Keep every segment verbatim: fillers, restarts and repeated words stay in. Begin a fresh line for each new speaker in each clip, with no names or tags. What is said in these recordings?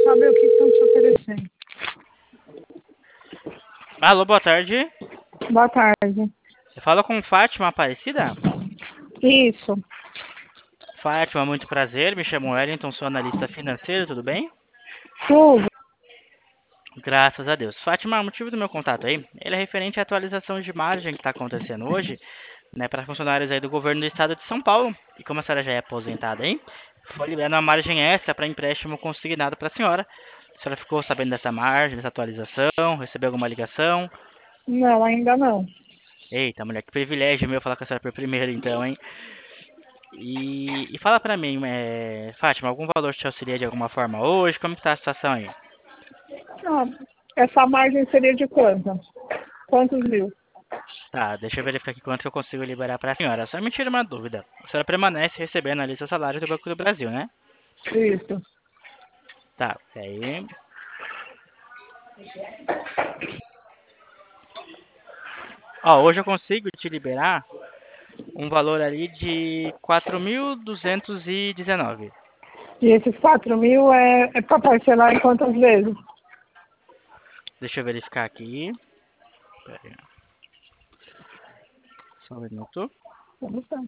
saber o que estão te oferecendo.
Alô, boa tarde.
Boa tarde.
Você fala com Fátima Aparecida?
Isso.
Fátima, muito prazer. Me chamo Wellington, sou analista financeiro, tudo bem?
Tudo.
Graças a Deus. Fátima, o motivo do meu contato aí, ele é referente à atualização de margem que está acontecendo hoje, né, para funcionários aí do governo do estado de São Paulo. E como a senhora já é aposentada aí, foi liberando uma margem extra para empréstimo consignado para a senhora. A senhora ficou sabendo dessa margem, dessa atualização? Recebeu alguma ligação?
Não, ainda não.
Eita, mulher, que privilégio meu falar com a senhora por primeiro então, hein? E, e fala pra mim, é, Fátima, algum valor te auxilia de alguma forma hoje? Como que tá a situação aí?
Ah, essa margem seria de quanto? Quantos mil?
Tá, deixa eu verificar aqui quanto que eu consigo liberar pra senhora. Só me tira uma dúvida. A senhora permanece recebendo a lista salário do Banco do Brasil, né?
Isso.
Tá, aí. Ó, hoje eu consigo te liberar um valor ali de quatro mil duzentos e dezenove.
E esses quatro mil é, é para parcelar em quantas vezes?
Deixa eu verificar aqui. Pera aí, só um minuto.
Vamos lá.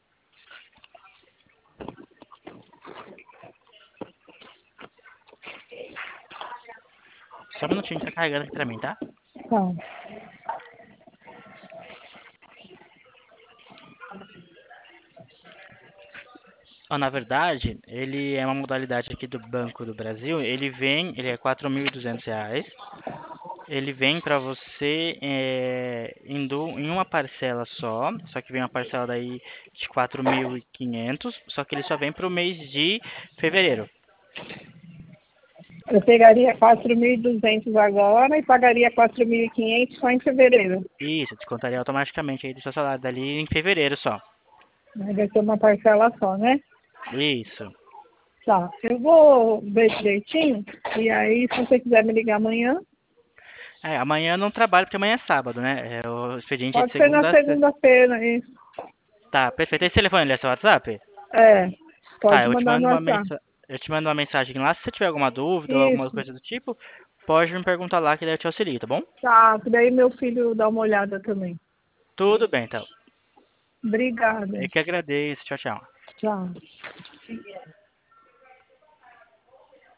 Só um minutinho que tá carregando aqui pra mim, tá?
Tá.
Ó, na verdade, ele é uma modalidade aqui do Banco do Brasil. Ele vem, ele é quatro mil e duzentos reais. Ele vem para você é, em, du- em uma parcela só, só que vem uma parcela daí de quatro mil e quinhentos, só que ele só vem para o mês de fevereiro.
Eu pegaria quatro mil e duzentos agora e pagaria quatro mil e quinhentos só em fevereiro.
Isso, descontaria automaticamente aí do seu salário dali em fevereiro só.
Aí vai ser uma parcela só, né?
Isso.
Tá. Eu vou ver direitinho. E aí, se você quiser me ligar amanhã,
É, amanhã eu não trabalho porque amanhã é sábado, né? É, o expediente é de
pode ser na
segunda a sexta.
segunda-feira, isso.
Tá, perfeito. Esse telefone ali é seu WhatsApp?
É.
Tá,
Pode
eu te
mandar
mando
no
uma
WhatsApp.
mensa... eu te mando uma mensagem lá. Se você tiver alguma dúvida ou alguma
Isso.
coisa do tipo, pode me perguntar lá que daí eu te auxilio, tá bom?
Tá. Daí meu filho dá uma olhada também.
Tudo bem, então.
Obrigada.
Eu que agradeço. Tchau, tchau.
Tchau.